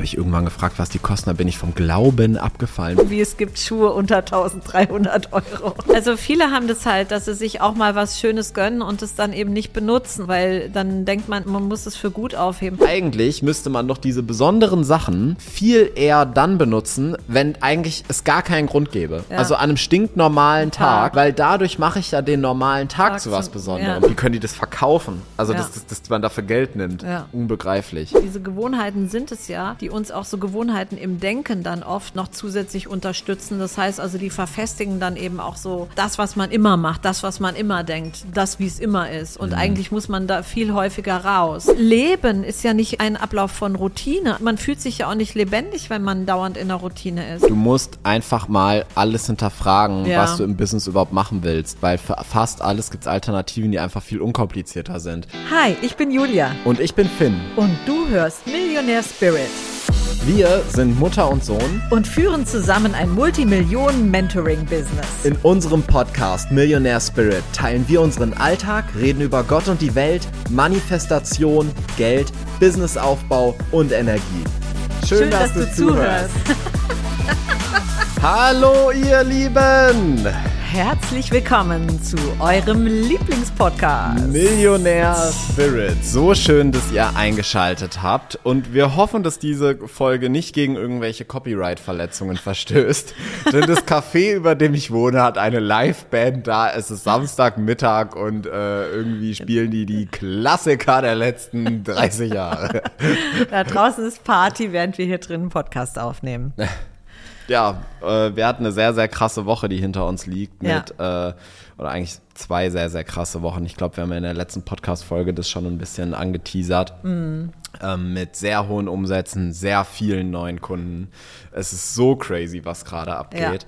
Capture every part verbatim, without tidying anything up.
habe ich irgendwann gefragt, was die kosten, da bin ich vom Glauben abgefallen. Wie es gibt Schuhe unter eintausenddreihundert Euro. Also viele haben das halt, dass sie sich auch mal was Schönes gönnen und es dann eben nicht benutzen, weil dann denkt man, man muss es für gut aufheben. Eigentlich müsste man doch diese besonderen Sachen viel eher dann benutzen, wenn eigentlich es gar keinen Grund gäbe. Ja. Also an einem stinknormalen Tag, Tag, weil dadurch mache ich ja den normalen Tag, Tag zu was Besonderem. Ja. Wie können die das verkaufen? Also, ja. dass, dass, dass man dafür Geld nimmt. Ja. Unbegreiflich. Diese Gewohnheiten sind es ja, die uns auch so Gewohnheiten im Denken dann oft noch zusätzlich unterstützen. Das heißt also, die verfestigen dann eben auch so das, was man immer macht, das, was man immer denkt, das, wie es immer ist. Und mhm. eigentlich muss man da viel häufiger raus. Leben ist ja nicht ein Ablauf von Routine. Man fühlt sich ja auch nicht lebendig, wenn man dauernd in der Routine ist. Du musst einfach mal alles hinterfragen, ja. was du im Business überhaupt machen willst, weil für fast alles gibt es Alternativen, die einfach viel unkomplizierter sind. Hi, ich bin Julia. Und ich bin Finn. Und du hörst Millionaire Spirit. Wir sind Mutter und Sohn und führen zusammen ein Multimillionen-Mentoring-Business. In unserem Podcast Millionaire Spirit teilen wir unseren Alltag, reden über Gott und die Welt, Manifestation, Geld, Businessaufbau und Energie. Schön, Schön dass, dass du, du zuhörst. Hallo ihr Lieben! Herzlich willkommen zu eurem Lieblingspodcast Millionaire Spirit. So schön, dass ihr eingeschaltet habt und wir hoffen, dass diese Folge nicht gegen irgendwelche Copyright-Verletzungen verstößt. Denn das Café, über dem ich wohne, hat eine Liveband da. Es ist Samstagmittag und äh, irgendwie spielen die die Klassiker der letzten dreißig Jahre. Da draußen ist Party, während wir hier drin einen Podcast aufnehmen. Ja, äh, wir hatten eine sehr, sehr krasse Woche, die hinter uns liegt. Mit, ja. äh, oder eigentlich zwei sehr, sehr krasse Wochen. Ich glaube, wir haben ja in der letzten Podcast-Folge das schon ein bisschen angeteasert. Mhm. Ähm, mit sehr hohen Umsätzen, sehr vielen neuen Kunden. Es ist so crazy, was gerade abgeht. Ja.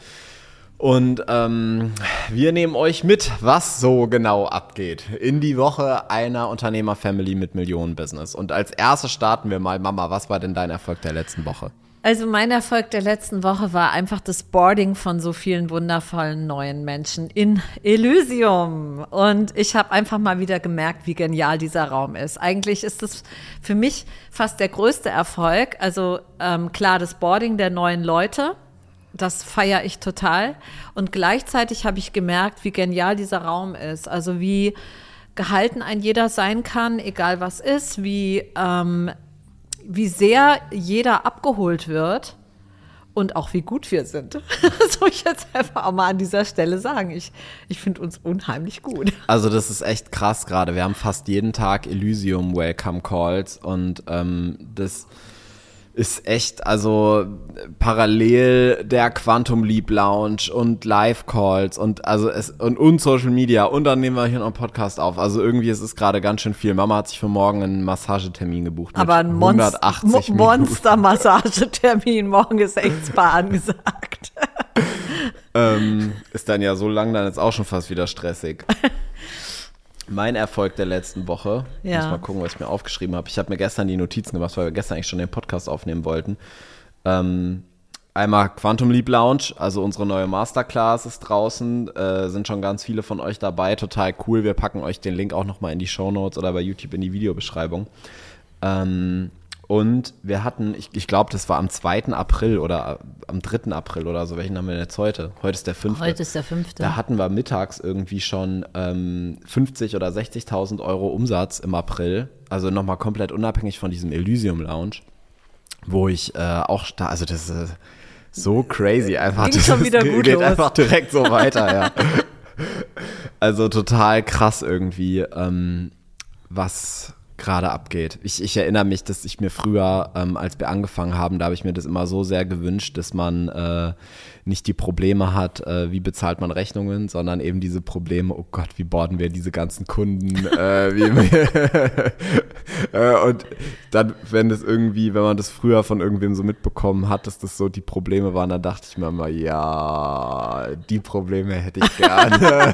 Und ähm, wir nehmen euch mit, was so genau abgeht in die Woche einer Unternehmerfamily mit Millionen-Business. Und als erstes starten wir mal, Mama, was war denn dein Erfolg der letzten Woche? Also mein Erfolg der letzten Woche war einfach das Boarding von so vielen wundervollen neuen Menschen in Elysium. Und ich habe einfach mal wieder gemerkt, wie genial dieser Raum ist. Eigentlich ist das für mich fast der größte Erfolg. Also ähm, klar, das Boarding der neuen Leute, das feiere ich total. Und gleichzeitig habe ich gemerkt, wie genial dieser Raum ist. Also wie gehalten ein jeder sein kann, egal was ist, wie ähm, wie sehr jeder abgeholt wird und auch wie gut wir sind. Das soll ich jetzt einfach auch mal an dieser Stelle sagen. Ich, ich finde uns unheimlich gut. Also das ist echt krass gerade. Wir haben fast jeden Tag Elysium Welcome Calls und ähm, das ist echt, also parallel der Quantum Leap Lounge und Live Calls und also es und, und Social Media und dann nehmen wir hier noch einen Podcast auf. Also irgendwie ist es gerade ganz schön viel. Mama hat sich für morgen einen Massagetermin gebucht. Aber ein hundertachtzig Mon- Monster-Massagetermin. Morgen ist echt Spa angesagt. ähm, ist dann ja so lang, dann ist auch schon fast wieder stressig. Mein Erfolg der letzten Woche, ja. Ich muss mal gucken, was ich mir aufgeschrieben habe. Ich habe mir gestern die Notizen gemacht, weil wir gestern eigentlich schon den Podcast aufnehmen wollten. Ähm, einmal Quantum Leap Lounge, also unsere neue Masterclass ist draußen, äh, sind schon ganz viele von euch dabei, total cool. Wir packen euch den Link auch nochmal in die Shownotes oder bei YouTube in die Videobeschreibung. Ähm, und wir hatten, ich, ich glaube, das war am zweiten April oder am dritten April oder so. Welchen haben wir denn jetzt heute? Heute ist der fünfte. Heute ist der fünfte. Da hatten wir mittags irgendwie schon ähm, fünfzig oder sechzigtausend Euro Umsatz im April. Also nochmal komplett unabhängig von diesem Elysium Lounge, wo ich äh, auch da, also das ist äh, so crazy einfach. Ging schon wieder gut geht los. Einfach direkt so weiter, ja. Also total krass irgendwie, ähm, was gerade abgeht. Ich, ich erinnere mich, dass ich mir früher, ähm, als wir angefangen haben, da habe ich mir das immer so sehr gewünscht, dass man äh, nicht die Probleme hat, äh, wie bezahlt man Rechnungen, sondern eben diese Probleme, oh Gott, wie borden wir diese ganzen Kunden, äh, wie, äh, und dann, wenn das irgendwie, wenn man das früher von irgendwem so mitbekommen hat, dass das so die Probleme waren, dann dachte ich mir immer, ja, die Probleme hätte ich gerne.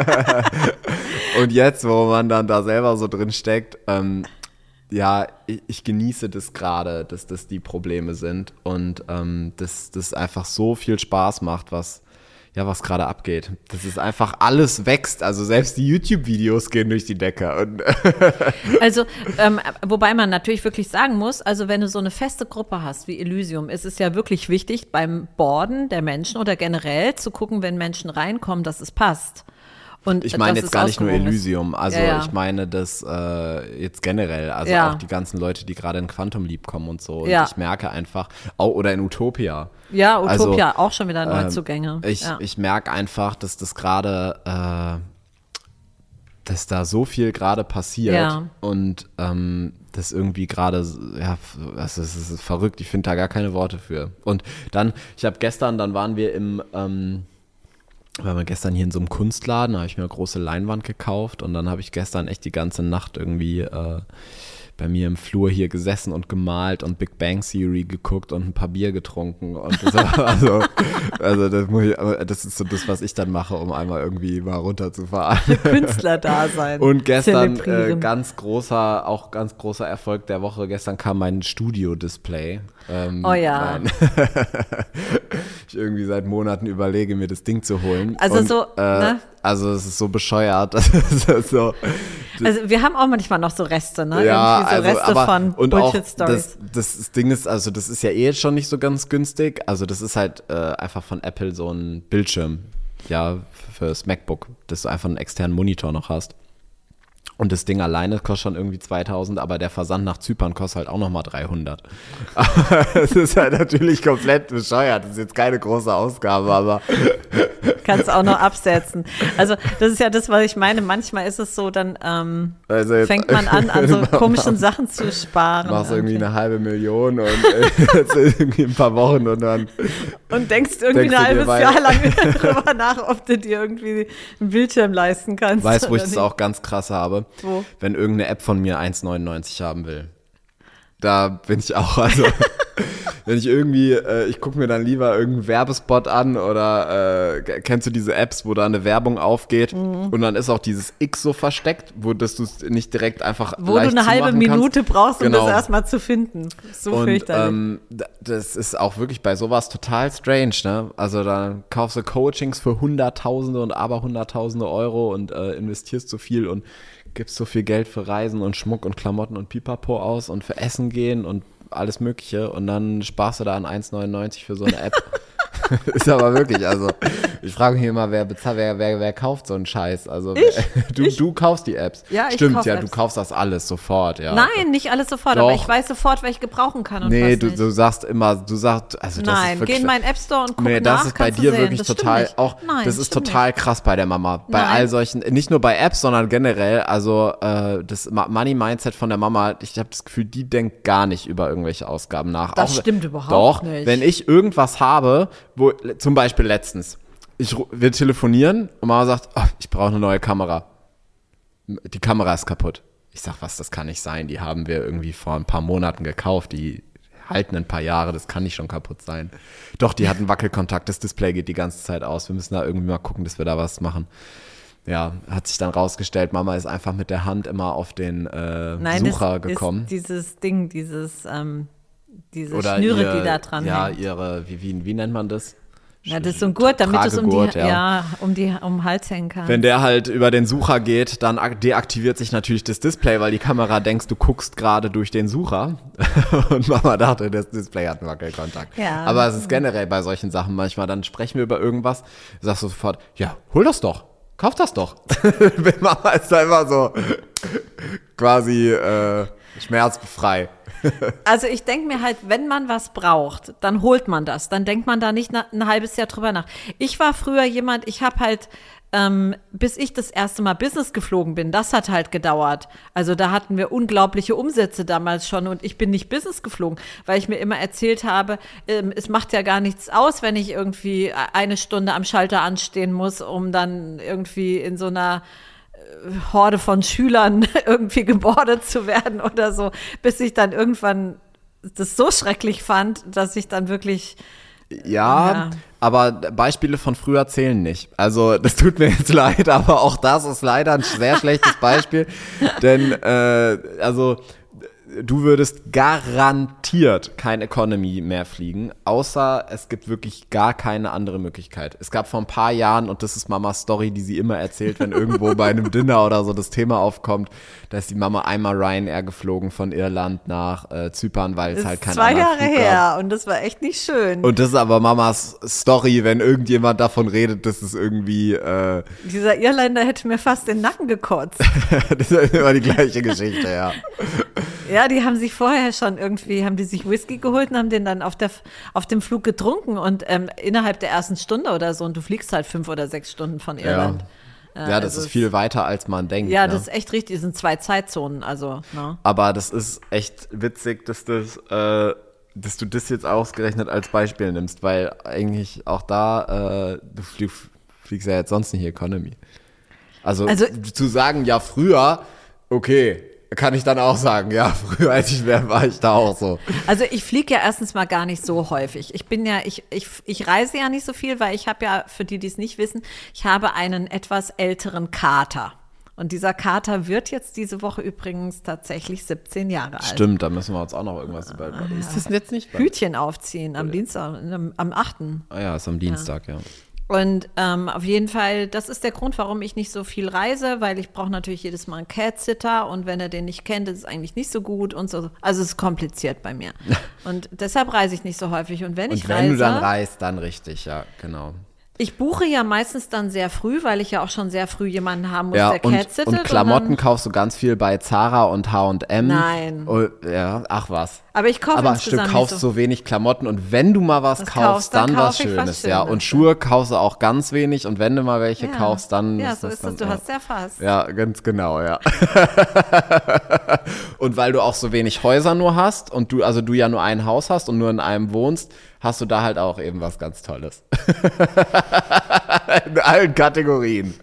Und jetzt, wo man dann da selber so drin steckt, ähm, ja, ich, ich genieße das gerade, dass das die Probleme sind und ähm, dass das einfach so viel Spaß macht, was ja, was gerade abgeht. Das ist einfach, alles wächst. Also selbst die YouTube-Videos gehen durch die Decke. Und also, ähm, wobei man natürlich wirklich sagen muss, also wenn du so eine feste Gruppe hast wie Elysium, ist es ja wirklich wichtig, beim Boarden der Menschen oder generell zu gucken, wenn Menschen reinkommen, dass es passt. Und ich meine dass jetzt es gar nicht nur ausgewogen ist. Elysium, also Ja, ja. ich meine das äh, jetzt generell, also Ja. auch die ganzen Leute, die gerade in Quantum Leap kommen und so. Und Ja. ich merke einfach, oh, oder in Utopia. Ja, Utopia, Also, auch schon wieder Neuzugänge. Ähm, ich ja. ich merke einfach, dass das gerade, äh, dass da so viel gerade passiert Ja. und ähm, das irgendwie gerade, ja, das ist, das ist verrückt, ich finde da gar keine Worte für. Und dann, ich habe gestern, dann waren wir im, ähm, waren wir gestern hier in so einem Kunstladen, da habe ich mir eine große Leinwand gekauft und dann habe ich gestern echt die ganze Nacht irgendwie äh, bei mir im Flur hier gesessen und gemalt und Big Bang Theory geguckt und ein paar Bier getrunken und das, also, also das, muss ich, das ist so das, was ich dann mache, um einmal irgendwie mal runterzufahren. Künstler-Dasein. Und gestern äh, zelebrieren. ganz großer, auch ganz großer Erfolg der Woche, gestern kam mein Studio-Display. Ähm, Oh ja. Nein. Ich irgendwie seit Monaten überlege, mir das Ding zu holen. Also und, so, äh, ne? Also es ist so bescheuert. Das ist so, Also wir haben auch manchmal noch so Reste, ne? ja, Irgendwie so also, Reste aber, von und auch Bullshit-Stories. das, das Ding ist, also das ist ja eh schon nicht so ganz günstig. Also das ist halt äh, einfach von Apple so ein Bildschirm, ja, fürs MacBook, dass du einfach einen externen Monitor noch hast. Und das Ding alleine kostet schon irgendwie zweitausend, aber der Versand nach Zypern kostet halt auch nochmal dreihundert. Es ist halt natürlich komplett bescheuert. Das ist jetzt keine große Ausgabe, aber Kannst auch noch absetzen. Also das ist ja das, was ich meine. Manchmal ist es so, dann ähm, also jetzt, fängt man an, an so komischen Sachen zu sparen. machst irgendwie eine halbe Million und äh, jetzt irgendwie ein paar Wochen und dann Und denkst irgendwie denkst ein du dir, halbes weil- Jahr lang drüber nach, ob du dir irgendwie einen Bildschirm leisten kannst. weißt, wo ich oder das nicht. auch ganz krass habe. Wo? Wenn irgendeine App von mir eins neunundneunzig haben will. Da bin ich auch, also wenn ich irgendwie, äh, ich gucke mir dann lieber irgendeinen Werbespot an oder äh, kennst du diese Apps, wo da eine Werbung aufgeht Mhm. und dann ist auch dieses X so versteckt, wo dass du es nicht direkt einfach Wo leicht du eine halbe zumachen Minute kannst. brauchst, um Genau. das erstmal zu finden. So Und fürchterlich. ähm, d- das ist auch wirklich bei sowas total strange, ne? Also dann kaufst du Coachings für Hunderttausende und aber Hunderttausende Euro und äh, investierst so viel und gibst so viel Geld für Reisen und Schmuck und Klamotten und Pipapo aus und für Essen gehen und alles Mögliche und dann sparst du da an eins neunundneunzig für so eine App. Ist aber wirklich, also ich frage mich immer, wer bezahlt, wer, wer, wer kauft so einen Scheiß? Also Ich, du, ich. du kaufst die Apps. Ja, ich Stimmt, kauf ja, Apps. du kaufst das alles sofort, ja. Nein, nicht alles sofort, Doch. aber ich weiß sofort, was ich gebrauchen kann und Nee, was du, nicht. du sagst immer, du sagst, also das Nein, ist wirklich, geh in meinen App Store und guck nee, das nach, ist bei kannst du dir sehen. wirklich Das stimmt total, nicht. auch, Nein, das ist stimmt total krass bei der Mama. Bei Nein. all solchen, nicht nur bei Apps, sondern generell, also äh, das Ma- Money-Mindset von der Mama, ich habe das Gefühl, die denkt gar nicht über irgendwelche Ausgaben nach. Das Auch, stimmt überhaupt doch, nicht. wenn ich irgendwas habe, wo, zum Beispiel letztens, ich, ru- wir telefonieren und Mama sagt, oh, ich brauche eine neue Kamera. Die Kamera ist kaputt. Ich sag, was, das kann nicht sein. Die haben wir irgendwie vor ein paar Monaten gekauft. Die halten ein paar Jahre, das kann nicht schon kaputt sein. Doch, die hatten Wackelkontakt, das Display geht die ganze Zeit aus. Wir müssen da irgendwie mal gucken, dass wir da was machen. Ja, hat sich dann rausgestellt, Mama ist einfach mit der Hand immer auf den äh, Nein, Sucher das gekommen. ist dieses Ding, dieses, ähm, diese Oder Schnüre, ihr, die da dran Ja, hängen. ihre, wie, wie, wie nennt man das? Ja, das ist so ein Gurt, damit du es um die, Tragegurt, ja. ja. um die, um den Hals hängen kannst. Wenn der halt über den Sucher geht, dann ak- deaktiviert sich natürlich das Display, weil die Kamera denkst, du guckst gerade durch den Sucher. Und Mama dachte, das Display hat einen Wackelkontakt. Ja. Aber es ist generell bei solchen Sachen manchmal, dann sprechen wir über irgendwas, sagst du sofort, ja, hol das doch, kauf das doch. Mama ist einfach so quasi äh, schmerzbefrei. Also ich denke mir halt, wenn man was braucht, dann holt man das. Dann denkt man da nicht na, ein halbes Jahr drüber nach. Ich war früher jemand, ich habe halt, ähm, bis ich das erste Mal Business geflogen bin, das hat halt gedauert. Also da hatten wir unglaubliche Umsätze damals schon und ich bin nicht Business geflogen, weil ich mir immer erzählt habe, ähm, es macht ja gar nichts aus, wenn ich irgendwie eine Stunde am Schalter anstehen muss, um dann irgendwie in so einer Horde von Schülern irgendwie gebordet zu werden oder so, bis ich dann irgendwann das so schrecklich fand, dass ich dann wirklich Ja, Ja. aber Beispiele von früher zählen nicht. Also das tut mir jetzt leid, aber auch das ist leider ein sehr schlechtes Beispiel. Denn äh, also du würdest garantiert kein Economy mehr fliegen, außer es gibt wirklich gar keine andere Möglichkeit. Es gab vor ein paar Jahren, und das ist Mamas Story, die sie immer erzählt, wenn irgendwo bei einem Dinner oder so das Thema aufkommt, da ist die Mama einmal Ryanair geflogen von Irland nach äh, Zypern, weil es halt kein zwei anderer Jahre Flug her gab. und das war echt nicht schön. Und das ist aber Mamas Story, wenn irgendjemand davon redet, dass es irgendwie äh, Dieser Irländer hätte mir fast den Nacken gekotzt. das ist immer die gleiche Geschichte, ja. Ja, die haben sich vorher schon irgendwie, haben die sich Whisky geholt und haben den dann auf, der, auf dem Flug getrunken und ähm, innerhalb der ersten Stunde oder so und du fliegst halt fünf oder sechs Stunden von Irland. Ja, ja das also ist viel weiter, als man denkt. Ja, ne? das ist echt richtig, es sind zwei Zeitzonen, also. Ne? Aber das ist echt witzig, dass das, äh, dass du das jetzt ausgerechnet als Beispiel nimmst, weil eigentlich auch da, äh, du flieg, fliegst ja jetzt sonst nicht Economy. Also, Also zu sagen, ja früher, okay, kann ich dann auch sagen, ja, früher als ich wäre, war ich da auch so. Also ich fliege ja erstens mal gar nicht so häufig. Ich bin ja, ich, ich, ich reise ja nicht so viel, weil ich habe ja, für die, die es nicht wissen, ich habe einen etwas älteren Kater. Und dieser Kater wird jetzt diese Woche übrigens tatsächlich siebzehn Jahre alt. Stimmt, da müssen wir uns auch noch irgendwas über. Ist das jetzt nicht? Hütchen aufziehen am Dienstag, am, am achten Ah ja, ist am Dienstag, ja. Und ähm, auf jeden Fall, das ist der Grund, warum ich nicht so viel reise, weil ich brauche natürlich jedes Mal einen Cat-Sitter und wenn er den nicht kennt, ist es eigentlich nicht so gut und so. Also es ist kompliziert bei mir. Und deshalb reise ich nicht so häufig. Und wenn Und ich wenn reise, du dann reist, dann richtig, ja, genau. ich buche ja meistens dann sehr früh, weil ich ja auch schon sehr früh jemanden haben muss, Ja, der und, Cat-sittet. und Klamotten dann, kaufst du ganz viel bei Zara und H und M. Nein. Oh, ja, ach was. aber ich kaufe Aber insgesamt du kaufst nicht so. so wenig Klamotten und wenn du mal was Was kaufst, kaufst, dann dann kauf was ich was Schönes, ja. Schönes, Und Schuhe kaufst du auch ganz wenig und wenn du mal welche Ja. kaufst, dann Ja, ist so das ist dann, das, du ja. hast ja fast. Ja, ganz genau, ja. Und weil du auch so wenig Häuser nur hast und du, also du ja nur ein Haus hast und nur in einem wohnst, hast du da halt auch eben was ganz Tolles. In allen Kategorien.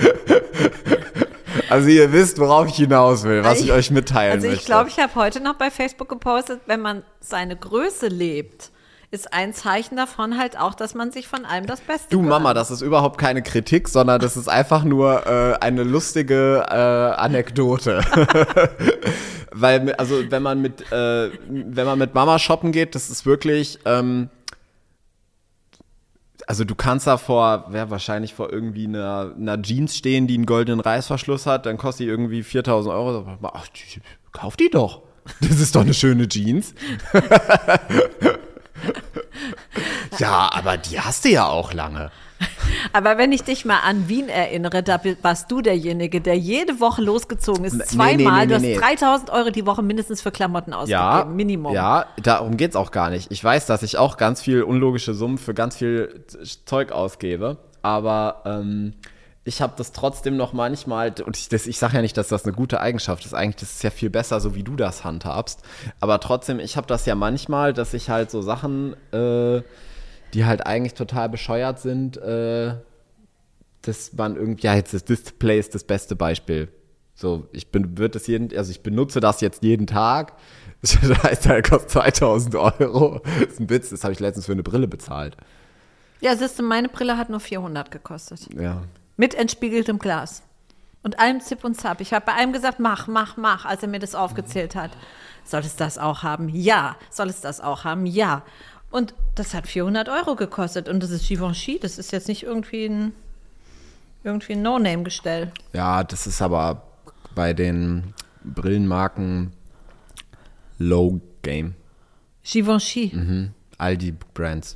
Also ihr wisst, worauf ich hinaus will, was ich, ich euch mitteilen Also ich möchte. glaube, ich habe heute noch bei Facebook gepostet, wenn man seine Größe lebt, ist ein Zeichen davon halt auch, dass man sich von allem das Beste Du gönnt. Mama, das ist überhaupt keine Kritik, sondern das ist einfach nur äh, eine lustige äh, Anekdote. Weil, also wenn man mit, äh, wenn man mit Mama shoppen geht, das ist wirklich, ähm, also du kannst da vor, ja, wahrscheinlich vor irgendwie einer, einer Jeans stehen, die einen goldenen Reißverschluss hat, dann kostet die irgendwie viertausend Euro. Ach, die, kauf die doch. Das ist doch eine schöne Jeans. Ja, aber die hast du ja auch lange. Aber wenn ich dich mal an Wien erinnere, da warst du derjenige, der jede Woche losgezogen ist, Nee, zweimal. nee, nee, du hast nee. dreitausend Euro die Woche mindestens für Klamotten ausgegeben, Ja, Minimum. ja, darum geht's auch gar nicht. Ich weiß, dass ich auch ganz viel unlogische Summen für ganz viel Zeug ausgebe, aber ähm, ich habe das trotzdem noch manchmal, und ich, das, ich sage ja nicht, dass das eine gute Eigenschaft ist, eigentlich das ist ja viel besser, so wie du das handhabst, aber trotzdem, ich habe das ja manchmal, dass ich halt so Sachen, äh, die halt eigentlich total bescheuert sind, äh, dass man irgendwie, ja, jetzt das Display ist das beste Beispiel. So, ich bin, wird das jeden, also ich benutze das jetzt jeden Tag. Das heißt, der kostet zweitausend Euro. Das ist ein Witz, das habe ich letztens für eine Brille bezahlt. Ja, siehst du, meine Brille hat nur vierhundert gekostet. Ja. Mit entspiegeltem Glas. Und allem Zip und Zap. Ich habe bei einem gesagt, mach, mach, mach, als er mir das aufgezählt hat. Soll es das auch haben? Ja. Soll es das auch haben? Ja. Und das hat vierhundert Euro gekostet. Und das ist Givenchy. Das ist jetzt nicht irgendwie ein, irgendwie ein No-Name-Gestell. Ja, das ist aber bei den Brillenmarken Low Game. Givenchy. Mhm. All die Brands.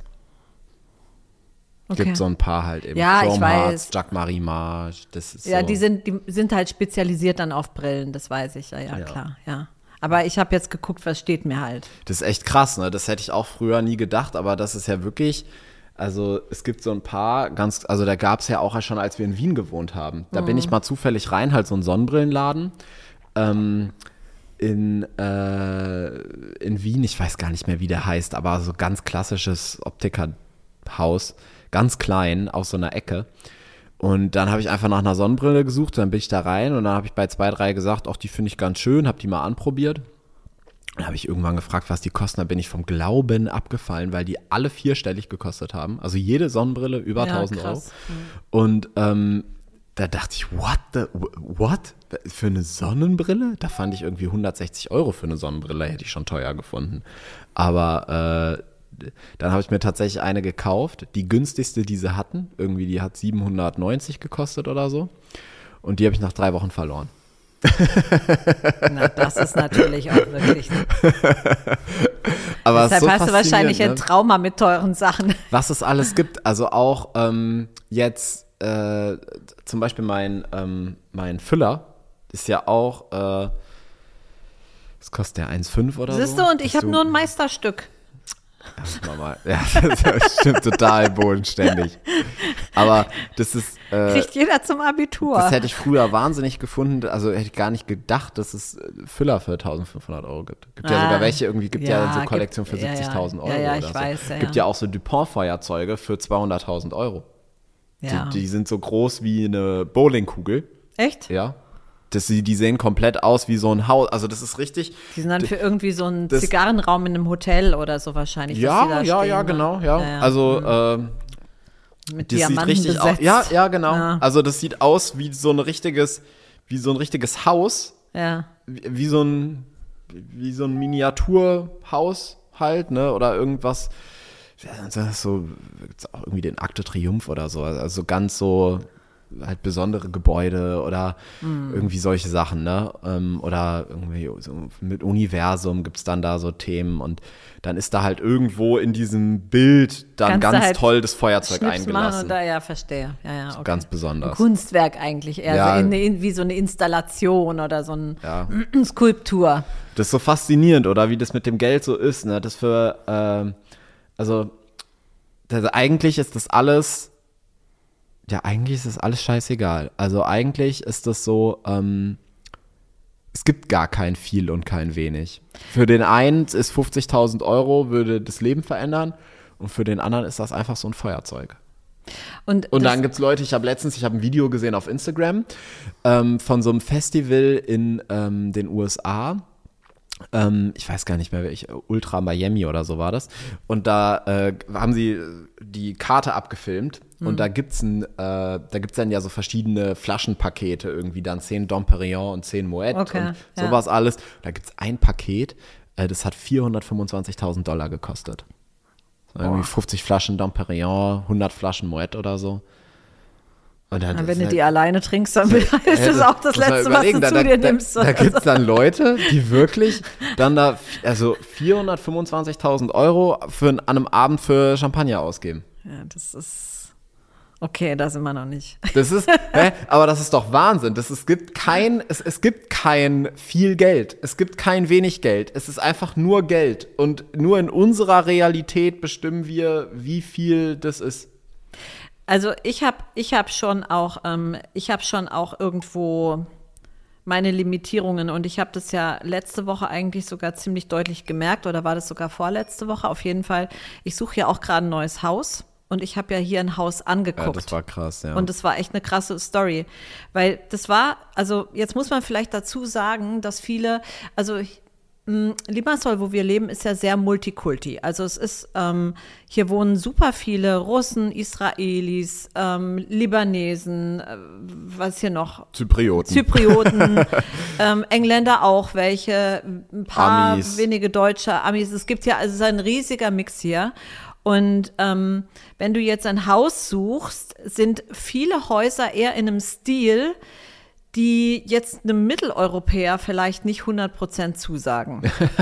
Okay. Gibt so ein paar halt eben. Ja, ich Chrome weiß. Hearts, Jacques Marie March, das ist Ja, so. die sind, die sind halt spezialisiert dann auf Brillen. Das weiß ich. Ja, ja, Ja. klar. Ja. Aber ich habe jetzt geguckt, was steht mir halt. Das ist echt krass, ne? Das hätte ich auch früher nie gedacht, aber das ist ja wirklich, also es gibt so ein paar ganz, also da gab es ja auch schon, als wir in Wien gewohnt haben. Da Mhm. bin ich mal zufällig rein, halt so ein Sonnenbrillenladen ähm, in, äh, in Wien, ich weiß gar nicht mehr, wie der heißt, aber so ganz klassisches Optikerhaus, ganz klein, aus so einer Ecke. Und dann habe ich einfach nach einer Sonnenbrille gesucht, dann bin ich da rein und dann habe ich bei zwei, drei gesagt, ach, die finde ich ganz schön, habe die mal anprobiert. Dann habe ich irgendwann gefragt, was die kosten, da bin ich vom Glauben abgefallen, weil die alle vierstellig gekostet haben. Also jede Sonnenbrille über Ja, tausend Euro. krass. Und ähm, da dachte ich, what the, what? Für eine Sonnenbrille? Da fand ich irgendwie hundertsechzig Euro für eine Sonnenbrille, hätte ich schon teuer gefunden. Aber äh, dann habe ich mir tatsächlich eine gekauft, die günstigste, die sie hatten. Irgendwie, die hat siebenhundertneunzig gekostet oder so. Und die habe ich nach drei Wochen verloren. Na, das ist natürlich auch wirklich. Aber deshalb so hast du wahrscheinlich ne? ein Trauma mit teuren Sachen. Was es alles gibt. Also auch ähm, jetzt äh, zum Beispiel mein, ähm, mein Füller ist ja auch, äh, was kostet der, eins Komma fünf oder Siehst so? du, und ich habe nur ein Meisterstück. Ja, Mama. Ja, das stimmt total bodenständig. Aber das ist. Äh, Kriegt jeder zum Abitur. Das hätte ich früher wahnsinnig gefunden. Also hätte ich gar nicht gedacht, dass es Füller für eintausendfünfhundert Euro gibt. Gibt ja Ah, sogar welche, irgendwie gibt ja, ja, so Kollektionen für gibt- ja, siebzigtausend ja. Euro. Ja, ja, oder ich so. weiß, ja, Gibt ja. ja auch so Dupont-Feuerzeuge für zweihunderttausend Euro. Ja. Die, die sind so groß wie eine Bowlingkugel. Echt? Ja. Das, die, die sehen komplett aus wie so ein Haus. Also das ist richtig. Die sind dann für irgendwie so einen das- Zigarrenraum in einem Hotel oder so wahrscheinlich. dass die Ja, da ja, stehen, ja, ne? genau, ja. Ja, ja. Also ähm, Mit das sieht Diamanten richtig aus. besetzt. Ja, ja, genau. Ja. Also das sieht aus wie so ein richtiges, wie so ein richtiges Haus, Ja. wie, wie so ein, wie so ein Miniaturhaus halt, ne? Oder irgendwas. Ja, das ist so gibt's auch irgendwie den Arc de Triomphe oder so. Also ganz so halt besondere Gebäude oder Mhm. irgendwie solche Sachen, ne? Ähm, oder irgendwie so mit Universum gibt es dann da so Themen und dann ist da halt irgendwo in diesem Bild dann Kannst du ganz halt toll das Feuerzeug Schnips machen eingelassen. und da, ja, verstehe. Ja, ja, okay. Ganz Ein besonders. Kunstwerk eigentlich, eher Ja. so in, in, wie so eine Installation oder so ein Ja. Skulptur. Das ist so faszinierend, oder wie das mit dem Geld so ist, ne? Das für, ähm, also, das, eigentlich ist das alles, ja, eigentlich ist das alles scheißegal. Also eigentlich ist das so, ähm, es gibt gar kein viel und kein wenig. Für den einen ist fünfzigtausend Euro, würde das Leben verändern und für den anderen ist das einfach so ein Feuerzeug. Und, Und das, dann gibt es Leute, ich habe letztens, ich habe ein Video gesehen auf Instagram ähm, von so einem Festival in ähm, den U S A. Ähm, ich weiß gar nicht mehr, welch, Ultra Miami oder so war das. Und da äh, haben sie die Karte abgefilmt. Mhm. Und da gibt's ein, äh, da gibt's dann ja so verschiedene Flaschenpakete, irgendwie dann zehn Dom Perignon und zehn Moet Okay, und ja. sowas alles. Da gibt's ein Paket, äh, das hat vierhundertfünfundzwanzigtausend Dollar gekostet. So irgendwie fünfzig Flaschen Dom Perignon, hundert Flaschen Moet oder so. Und dann, wenn ist du halt- die alleine trinkst, dann ist das auch das muss man Letzte, was du überlegen, da, zu da, dir da, nimmst. Da gibt es dann Leute, die wirklich dann da, also vierhundertfünfundzwanzigtausend Euro für, an einem Abend für Champagner ausgeben. Ja, das ist, okay, da sind wir noch nicht. Das ist, hä? Aber das ist doch Wahnsinn. Das, es, gibt kein, es, es gibt kein viel Geld. Es gibt kein wenig Geld. Es ist einfach nur Geld. Und nur in unserer Realität bestimmen wir, wie viel das ist. Also ich habe ich hab schon auch, ähm, ich habe schon auch irgendwo meine Limitierungen und ich habe das ja letzte Woche eigentlich sogar ziemlich deutlich gemerkt oder war das sogar vorletzte Woche? Auf jeden Fall, ich suche ja auch gerade ein neues Haus und ich habe ja hier ein Haus angeguckt. Ja, das war krass, ja. Und das war echt eine krasse Story, weil das war, also jetzt muss man vielleicht dazu sagen, dass viele, also mh, Limassol, wo wir leben, ist ja sehr Multikulti. Also es ist, ähm, hier wohnen super viele Russen, Israelis, ähm, Libanesen, äh, was hier noch? Zyprioten. Zyprioten, ähm, Engländer auch welche, ein paar Amis. wenige Deutsche, Amis. Es gibt ja, also es ist ein riesiger Mix hier. Und ähm, wenn du jetzt ein Haus suchst, sind viele Häuser eher in einem Stil, die jetzt einem Mitteleuropäer vielleicht nicht hundert Prozent zusagen.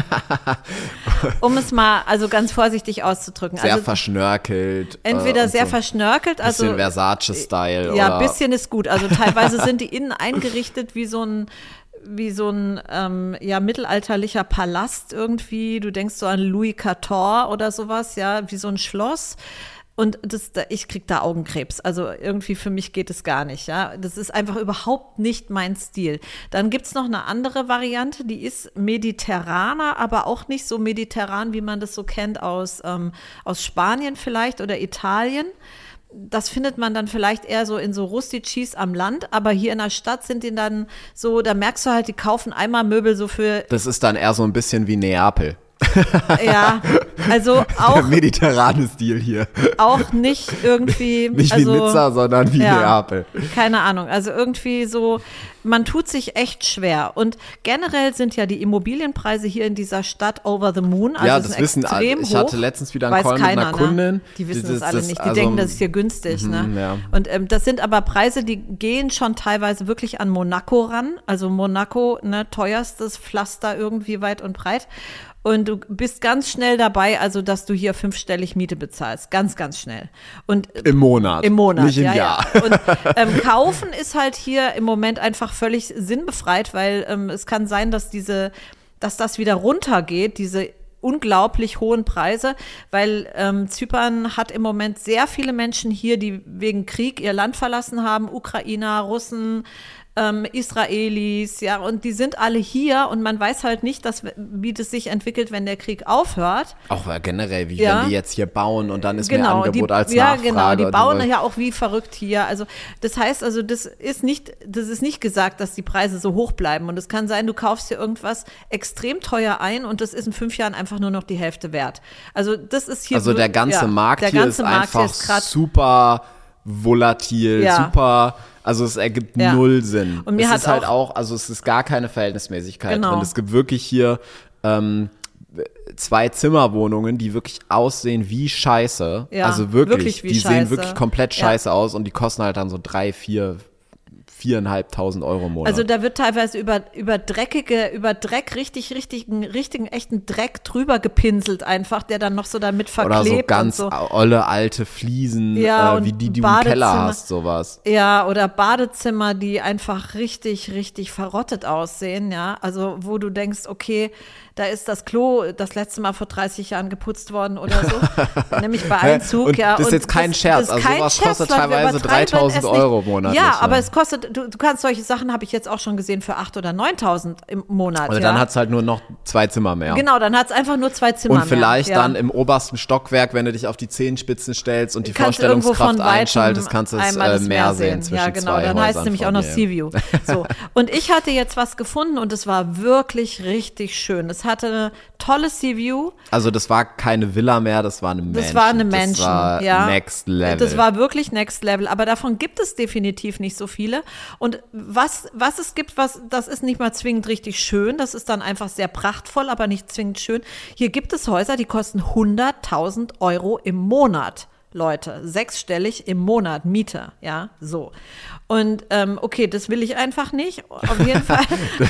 Um es mal also ganz vorsichtig auszudrücken. Sehr also verschnörkelt. entweder äh, und sehr so verschnörkelt, also bisschen Versace-Style. ja, oder ein bisschen ist gut. Also teilweise sind die innen eingerichtet wie so ein wie so ein ähm, ja, mittelalterlicher Palast irgendwie. Du denkst so an Louis Quatorze oder sowas, ja, wie so ein Schloss. Und das, ich krieg da Augenkrebs. Also irgendwie für mich geht es gar nicht, ja. Das ist einfach überhaupt nicht mein Stil. Dann gibt's noch eine andere Variante, die ist mediterraner, aber auch nicht so mediterran, wie man das so kennt aus, ähm, aus Spanien vielleicht oder Italien. Das findet man dann vielleicht eher so in so Rusticis am Land, aber hier in der Stadt sind die dann so, da merkst du halt, die kaufen einmal Möbel so für Das ist dann eher so ein bisschen wie Neapel. Ja, also auch. Der mediterrane Stil hier. Auch nicht irgendwie. Nicht also, wie Nizza, sondern wie ja, Neapel. Keine Ahnung. Also irgendwie so, man tut sich echt schwer. Und generell sind ja die Immobilienpreise hier in dieser Stadt over the moon. Also ja, es das ist wissen alle. extrem Ich hatte hoch. letztens wieder einen Weiß Call mit keiner, einer Kundin. Ne? Die wissen das, das alle das, nicht. Die also, denken, das ist hier günstig. Ne? Mhm, ja. Und ähm, das sind aber Preise, die gehen schon teilweise wirklich an Monaco ran. Also Monaco, ne, teuerstes Pflaster irgendwie weit und breit. Und du bist ganz schnell dabei, also dass du hier fünfstellig Miete bezahlst. Ganz, ganz schnell. Und Im Monat. Im Monat, nicht im ja, Jahr. Ja. Und ähm, kaufen ist halt hier im Moment einfach völlig sinnbefreit, weil ähm, es kann sein, dass diese, dass das wieder runtergeht, diese unglaublich hohen Preise, weil ähm, Zypern hat im Moment sehr viele Menschen hier, die wegen Krieg ihr Land verlassen haben, Ukrainer, Russen, ähm, Israelis, ja, und die sind alle hier und man weiß halt nicht, dass, wie das sich entwickelt, wenn der Krieg aufhört. Auch generell, wie Ja. wenn die jetzt hier bauen und dann ist Genau, mehr Angebot die, als ja, Nachfrage. genau, die und bauen wollen- ja auch wie verrückt hier. Also das heißt, also das ist nicht, das ist nicht gesagt, dass die Preise so hoch bleiben. Und es kann sein, du kaufst hier irgendwas extrem teuer ein und das ist in fünf Jahren einfach nur noch die Hälfte wert. Also das ist hier Also so- der ganze ja, Markt der hier ganze ist Markt hier einfach ist grad- super volatil, Ja. super, also es ergibt Ja. null Sinn. Und mir es hat ist halt auch- auch, also es ist gar keine Verhältnismäßigkeit Genau. drin. Es gibt wirklich hier ähm, zwei Zimmerwohnungen, die wirklich aussehen wie Scheiße. Ja, also wirklich, wirklich wie die Scheiße. sehen wirklich komplett Ja. scheiße aus und die kosten halt dann so drei, vier, viereinhalbtausend Euro im Monat. Also da wird teilweise über, über dreckige, über Dreck, richtig, richtigen, richtigen, echten Dreck drüber gepinselt einfach, der dann noch so damit verklebt. Oder so ganz und so. olle alte Fliesen, Ja, äh, und wie die, die du im Keller Badezimmer. hast, sowas. Ja, oder Badezimmer, die einfach richtig, richtig verrottet aussehen, ja. Also wo du denkst, okay, da ist das Klo das letzte Mal vor dreißig Jahren geputzt worden oder so. Nämlich bei Einzug, Und ja. das ist Und jetzt kein das- Scherz. das ist Also kein sowas Scherz, kostet Leute, wir teilweise übertreiben dreitausend es nicht. Euro monatlich, Ja, ja. aber es kostet, du, du kannst solche Sachen, habe ich jetzt auch schon gesehen, für achttausend oder neuntausend im Monat. Also ja. dann hat es halt nur noch zwei Zimmer mehr. Genau, dann hat es einfach nur zwei Zimmer Und vielleicht mehr. Ja. dann im obersten Stockwerk, wenn du dich auf die Zehenspitzen stellst und die Kannst du irgendwo Vorstellungskraft von weitem einschaltest, kannst du es einmal äh, das mehr Meer sehen zwischen Ja, genau, zwei dann heißt es Häusern nämlich auch von noch dir. Sea View. So. Und ich hatte jetzt was gefunden und es war wirklich richtig schön. Es hatte eine tolle Sea View. Also das war keine Villa mehr, das war eine Mansion. Das war eine Mansion, Das war ja. Next Level. Das war wirklich Next Level, aber davon gibt es definitiv nicht so viele. Und was, was es gibt, was, das ist nicht mal zwingend richtig schön, das ist dann einfach sehr prachtvoll, aber nicht zwingend schön. Hier gibt es Häuser, die kosten hunderttausend Euro im Monat. Leute, sechsstellig im Monat Miete, ja, so. Und ähm, okay, das will ich einfach nicht. Auf jeden Fall,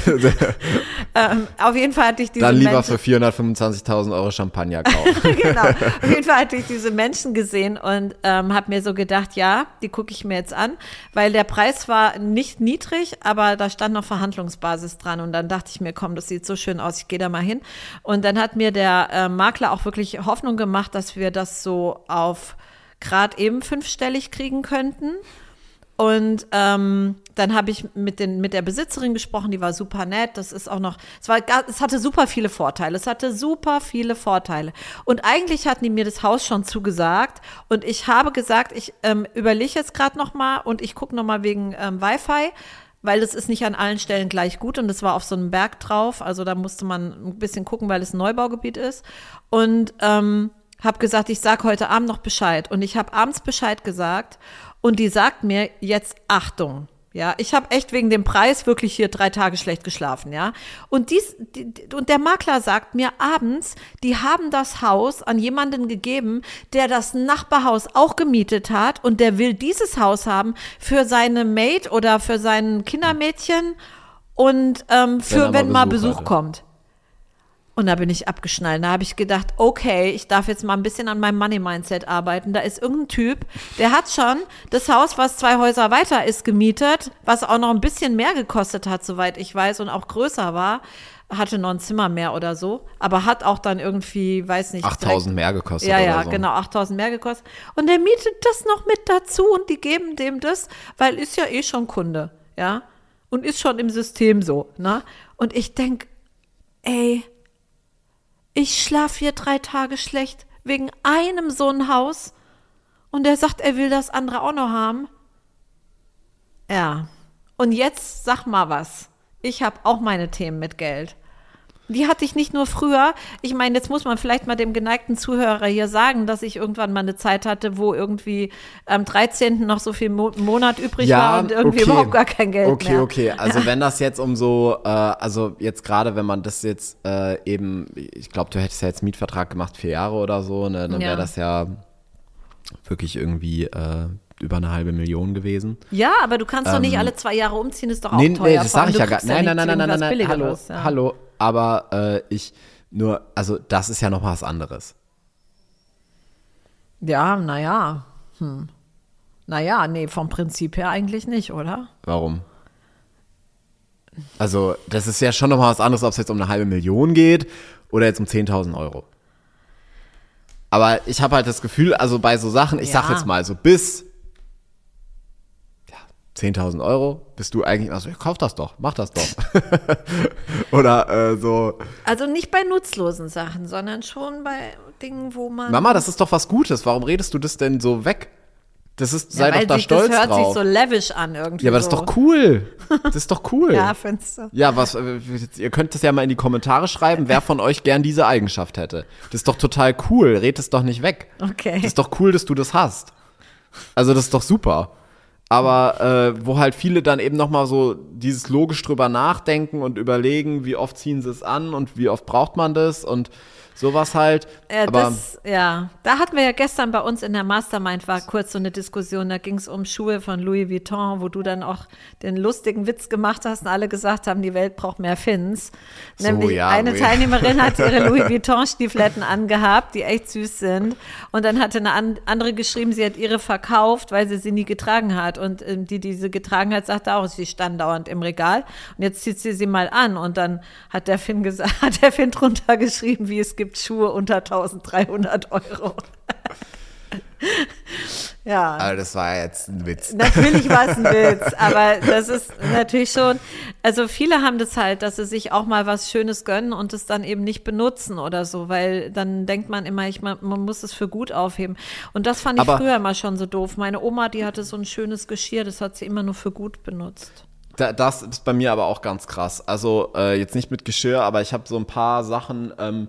ähm, auf jeden Fall hatte ich diese Dann lieber Menschen, für vierhundertfünfundzwanzigtausend Euro Champagner kaufen. genau. Auf jeden Fall hatte ich diese Menschen gesehen und ähm, habe mir so gedacht, ja, die gucke ich mir jetzt an, weil der Preis war nicht niedrig, aber da stand noch Verhandlungsbasis dran und dann dachte ich mir, komm, das sieht so schön aus, ich gehe da mal hin. Und dann hat mir der äh, Makler auch wirklich Hoffnung gemacht, dass wir das so auf gerade eben fünfstellig kriegen könnten. Und ähm, dann habe ich mit, den, mit der Besitzerin gesprochen, die war super nett. Das ist auch noch, es, war, gar- es hatte super viele Vorteile. Es hatte super viele Vorteile. Und eigentlich hatten die mir das Haus schon zugesagt. Und ich habe gesagt, ich ähm, überlege jetzt gerade noch mal und ich gucke noch mal wegen ähm, Wi-Fi, weil es ist nicht an allen Stellen gleich gut. Und es war auf so einem Berg drauf. Also da musste man ein bisschen gucken, weil es ein Neubaugebiet ist. Und ähm, habe gesagt, ich sage heute Abend noch Bescheid. Und ich habe abends Bescheid gesagt. Und die sagt mir jetzt Achtung, ja, ich habe echt wegen dem Preis wirklich hier drei Tage schlecht geschlafen, ja. Und dies, die, und der Makler sagt mir abends, die haben das Haus an jemanden gegeben, der das Nachbarhaus auch gemietet hat und der will dieses Haus haben für seine Maid oder für sein Kindermädchen und ähm, für er wenn mal mal Besuch Besuch hatte. kommt. Und da bin ich abgeschnallt. Da habe ich gedacht, okay, ich darf jetzt mal ein bisschen an meinem Money-Mindset arbeiten. Da ist irgendein Typ, der hat schon das Haus, was zwei Häuser weiter ist, gemietet, was auch noch ein bisschen mehr gekostet hat, soweit ich weiß, und auch größer war. Hatte noch ein Zimmer mehr oder so, aber hat auch dann irgendwie, weiß nicht. achttausend mehr gekostet Ja, oder ja, so. genau, achttausend mehr gekostet. Und der mietet das noch mit dazu und die geben dem das, weil ist ja eh schon Kunde, ja, und ist schon im System so, ne? Und ich denke, ey, ich schlafe hier drei Tage schlecht wegen einem so ein Haus und der sagt, er will das andere auch noch haben. Ja, und jetzt sag mal was. Ich habe auch meine Themen mit Geld. Die hatte ich nicht nur früher. Ich meine, jetzt muss man vielleicht mal dem geneigten Zuhörer hier sagen, dass ich irgendwann mal eine Zeit hatte, wo irgendwie am dreizehnten noch so viel Mo- Monat übrig Ja, war und irgendwie okay. überhaupt gar kein Geld okay, mehr. Okay, okay. Also ja. Wenn das jetzt um so, äh, also jetzt gerade, wenn man das jetzt äh, eben, ich glaube, du hättest ja jetzt einen Mietvertrag gemacht, vier Jahre oder so, ne, dann wäre Ja. das ja wirklich irgendwie äh, über eine halbe Million gewesen. Ja, aber du kannst Ähm, doch nicht alle zwei Jahre umziehen, ist doch auch Nee, teuer. nee, das Vor allem, sage ich du ja gar kriegst nicht. Nein, nicht nein, nein, nein, irgendwas nein, hallo, Billigeres, ja. hallo. Aber äh, ich nur, also das ist ja noch was anderes. Ja, naja. Hm. Naja, nee, vom Prinzip her eigentlich nicht, oder? Warum? Also das ist ja schon noch mal was anderes, ob es jetzt um eine halbe Million geht oder jetzt um zehntausend Euro. Aber ich habe halt das Gefühl, also bei so Sachen, ich Ja. sag jetzt mal so bis ja, zehntausend Euro, bist du eigentlich, also kauf das doch, mach das doch. Oder äh, so. Also nicht bei nutzlosen Sachen, sondern schon bei Dingen, wo man. Mama, das ist doch was Gutes, warum redest du das denn so weg? Das ist, sei ja, weil doch da sich, stolz das hört drauf. sich so lavish an irgendwie. Ja, aber das so. ist doch cool. Das ist doch cool. Ja, findest du. Ja, was, äh, ihr könnt das ja mal in die Kommentare schreiben, wer von euch gern diese Eigenschaft hätte. Das ist doch total cool. Red es doch nicht weg. Okay. Das ist doch cool, dass du das hast. Also das ist doch super. Aber äh, wo halt viele dann eben nochmal so dieses logisch drüber nachdenken und überlegen, wie oft ziehen sie es an und wie oft braucht man das und sowas halt. Ja, aber das, ja, da hatten wir ja gestern bei uns in der Mastermind war kurz so eine Diskussion, da ging es um Schuhe von Louis Vuitton, wo du dann auch den lustigen Witz gemacht hast und alle gesagt haben, die Welt braucht mehr Fins. So, Nämlich ja, eine ui. Teilnehmerin hat ihre Louis Vuitton-Stiefeletten angehabt, die echt süß sind. Und dann hatte eine an, andere geschrieben, sie hat ihre verkauft, weil sie sie nie getragen hat. Und ähm, die, die sie getragen hat, sagte auch, sie stand dauernd im Regal. Und jetzt zieht sie sie mal an. Und dann hat der Finn gesagt, hat der Finn drunter geschrieben, wie es gibt Schuhe unter eintausenddreihundert Euro. Ja. Also das war jetzt ein Witz. Natürlich war es ein Witz, aber das ist natürlich schon, also viele haben das halt, dass sie sich auch mal was Schönes gönnen und es dann eben nicht benutzen oder so, weil dann denkt man immer, ich, man, man muss es für gut aufheben. Und das fand ich Aber- früher immer schon so doof. Meine Oma, die hatte so ein schönes Geschirr, das hat sie immer nur für gut benutzt. Da, das ist bei mir aber auch ganz krass. Also äh, jetzt nicht mit Geschirr, aber ich habe so ein paar Sachen, ähm,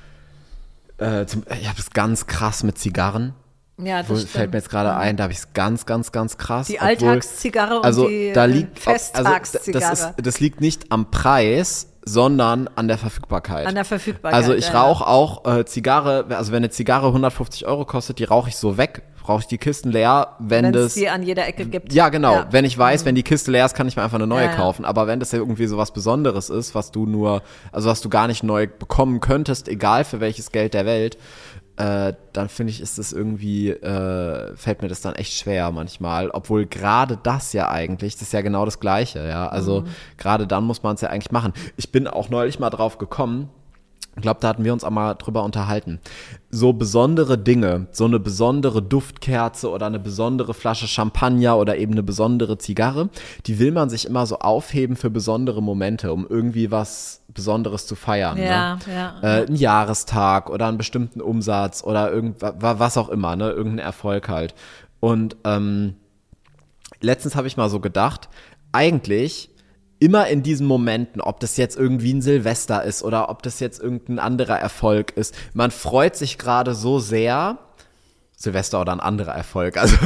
äh, zum, ich habe es ganz krass mit Zigarren. Ja, das Wo, stimmt. fällt mir jetzt gerade ein, da habe ich es ganz, ganz, ganz krass. Die obwohl- Alltagszigarre und also, die da äh, liegt, Festtagszigarre. Also, das, ist, das liegt nicht am Preis, sondern an der Verfügbarkeit. An der Verfügbarkeit. Also ich ja. rauche auch äh, Zigarre, also wenn eine Zigarre hundertfünfzig Euro kostet, die rauche ich so weg, rauche ich die Kisten leer, wenn Wenn es das... die an jeder Ecke gibt. Ja, genau. Ja. Wenn ich weiß, wenn die Kiste leer ist, kann ich mir einfach eine neue Ja, ja. kaufen. Aber wenn das ja irgendwie so was Besonderes ist, was du nur, also was du gar nicht neu bekommen könntest, egal für welches Geld der Welt, äh, dann finde ich, ist das irgendwie, äh, fällt mir das dann echt schwer manchmal. Obwohl gerade das ja eigentlich, das ist ja genau das Gleiche, ja. Also Mhm. gerade dann muss man es ja eigentlich machen. Ich bin auch neulich mal drauf gekommen, ich glaube, da hatten wir uns auch mal drüber unterhalten. So besondere Dinge, so eine besondere Duftkerze oder eine besondere Flasche Champagner oder eben eine besondere Zigarre, die will man sich immer so aufheben für besondere Momente, um irgendwie was Besonderes zu feiern. Ja, ne? ja. Äh, ein Jahrestag oder einen bestimmten Umsatz oder irgendwas, was auch immer, ne? Irgendein Erfolg halt. Und ähm, letztens habe ich mal so gedacht, eigentlich immer in diesen Momenten, ob das jetzt irgendwie ein Silvester ist oder ob das jetzt irgendein anderer Erfolg ist, man freut sich gerade so sehr, Silvester oder ein anderer Erfolg, also,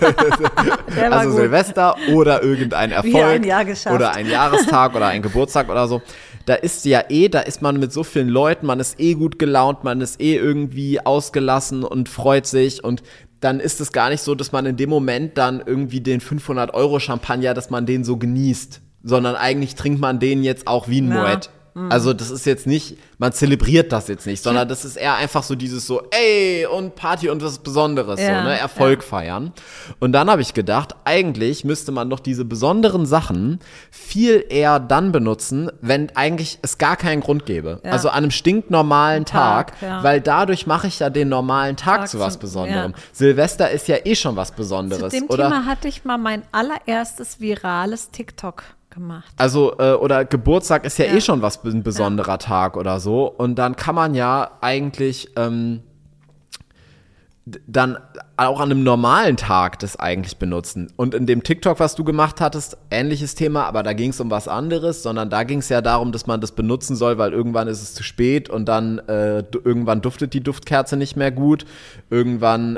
Der war also gut. Silvester oder irgendein Erfolg Wieder ein Jahr geschafft. oder ein Jahrestag oder ein Geburtstag oder so. Da ist ja eh, da ist man mit so vielen Leuten, man ist eh gut gelaunt, man ist eh irgendwie ausgelassen und freut sich und dann ist es gar nicht so, dass man in dem Moment dann irgendwie den fünfhundert Euro Champagner, dass man den so genießt, sondern eigentlich trinkt man den jetzt auch wie ein Ja. Moet. Also das ist jetzt nicht, man zelebriert das jetzt nicht, sondern das ist eher einfach so dieses so, ey, und Party und was Besonderes, Ja, so, ne, Erfolg ja. feiern. Und dann habe ich gedacht, eigentlich müsste man doch diese besonderen Sachen viel eher dann benutzen, wenn eigentlich es gar keinen Grund gäbe. Ja. Also an einem stinknormalen Tag, Tag, ja. weil dadurch mache ich ja den normalen Tag, Tag zu was zum- Besonderem. ja. Silvester ist ja eh schon was Zu Besonderes, dem oder? Thema hatte ich mal mein allererstes virales TikTok gemacht. Also, äh, oder Geburtstag ist ja, Ja. eh schon was, ein besonderer Tag oder so. Und dann kann man ja eigentlich ähm, d- dann auch an einem normalen Tag das eigentlich benutzen. Und in dem TikTok, was du gemacht hattest, ähnliches Thema, aber da ging es um was anderes, sondern da ging es ja darum, dass man das benutzen soll, weil irgendwann ist es zu spät und dann äh, d- irgendwann duftet die Duftkerze nicht mehr gut. Irgendwann,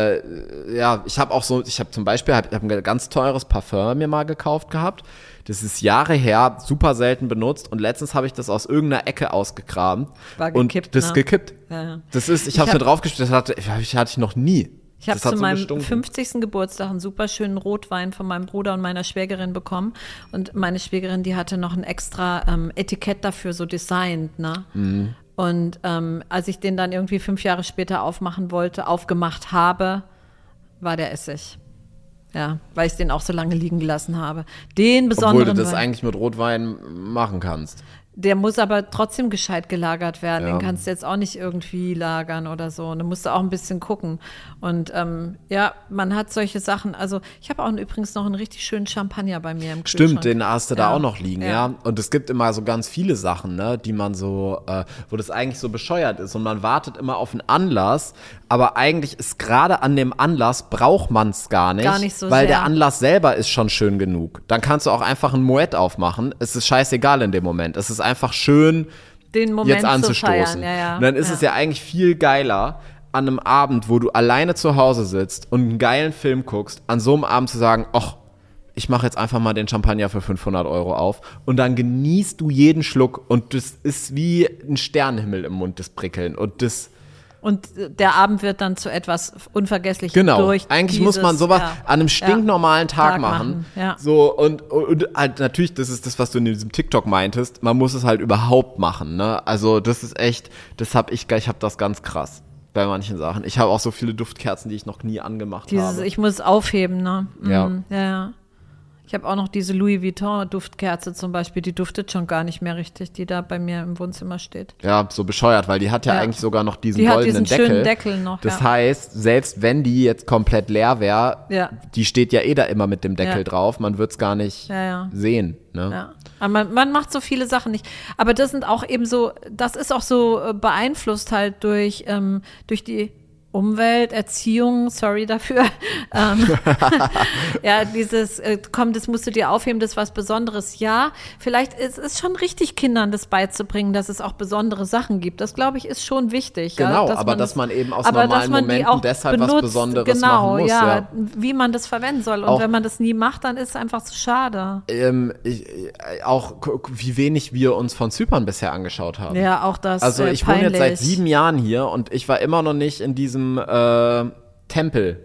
äh, ja, ich habe auch so, ich habe zum Beispiel, hab, ich habe ein ganz teures Parfum mir mal gekauft gehabt. Das ist Jahre her, super selten benutzt und letztens habe ich das aus irgendeiner Ecke ausgegraben. War gekippt, und das ne? gekippt. Ja, ja. Das ist, ich Ich habe es hab- mir draufgestellt, das hatte, ich- hatte ich noch nie. Ich habe Das hat zu so meinem gestunken. fünfzigsten Geburtstag einen super schönen Rotwein von meinem Bruder und meiner Schwägerin bekommen. Und meine Schwägerin, die hatte noch ein extra ähm, Etikett dafür so designt, ne? Mhm. Und ähm, als ich den dann irgendwie fünf Jahre später aufmachen wollte, aufgemacht habe, war der Essig. Ja, weil ich den auch so lange liegen gelassen habe. Den besonderen Obwohl du das Wein, eigentlich mit Rotwein machen kannst. der muss aber trotzdem gescheit gelagert werden. Ja. Den kannst du jetzt auch nicht irgendwie lagern oder so. Und da musst du auch ein bisschen gucken. Und ähm, ja, man hat solche Sachen. Also ich habe auch übrigens noch einen richtig schönen Champagner bei mir im Kühlschrank. Stimmt, den hast du da Ja. auch noch liegen, ja. Ja. Und es gibt immer so ganz viele Sachen, ne, die man so, äh, wo das eigentlich so bescheuert ist und man wartet immer auf einen Anlass, aber eigentlich ist gerade an dem Anlass braucht man es gar nicht, Gar nicht so weil sehr. der Anlass selber ist schon schön genug. Dann kannst du auch einfach einen Moet aufmachen. Es ist scheißegal in dem Moment. Es ist einfach schön, Den Moment jetzt anzustoßen. zu feiern. Ja, ja. Und dann ist ja. es ja eigentlich viel geiler, an einem Abend, wo du alleine zu Hause sitzt und einen geilen Film guckst, an so einem Abend zu sagen, ach, ich mache jetzt einfach mal den Champagner für fünfhundert Euro auf und dann genießt du jeden Schluck und das ist wie ein Sternenhimmel im Mund, das Prickeln und das Und der Abend wird dann zu etwas Unvergesslichem Genau, durch eigentlich dieses, muss man sowas ja, an einem stinknormalen Tag, Tag machen. machen, ja. So und, und halt natürlich, das ist das, was du in diesem TikTok meintest, man muss es halt überhaupt machen, ne? Also das ist echt, das hab ich, ich hab das ganz krass bei manchen Sachen. Ich habe auch so viele Duftkerzen, die ich noch nie angemacht Dieses, habe. ich muss aufheben, ne? Ja. Mhm, ja, ja. Ich habe auch noch diese Louis Vuitton Duftkerze zum Beispiel, die duftet schon gar nicht mehr richtig, die da bei mir im Wohnzimmer steht. Ja, so bescheuert, weil die hat ja, Ja. eigentlich sogar noch diesen Die hat goldenen diesen Deckel. schönen Deckel noch, Das ja. heißt, selbst wenn die jetzt komplett leer wäre, Ja. die steht ja eh da immer mit dem Deckel Ja. drauf, man wird es gar nicht Ja, ja. sehen. Ne? Ja. Aber man, man macht so viele Sachen nicht. Aber das sind auch eben so, das ist auch so äh, beeinflusst halt durch, ähm, durch die Umwelt, Erziehung, sorry dafür. ähm, ja, dieses, äh, komm, das musst du dir aufheben, das ist was Besonderes. Ja, vielleicht ist es schon richtig, Kindern das beizubringen, dass es auch besondere Sachen gibt. Das, glaube ich, ist schon wichtig. Genau, ja, aber man dass man eben aus aber normalen dass man die Momenten auch deshalb was benutzt, Besonderes genau, machen muss, ja, ja. wie man das verwenden soll. Und Auch- wenn man das nie macht, dann ist es einfach zu schade. Ähm, ich, äh, auch gu- gu- wie wenig wir uns von Zypern bisher angeschaut haben. Ja, auch das Also äh, ich wohne jetzt seit peinlich. sieben Jahren hier und ich war immer noch nicht in diesem äh, Tempel.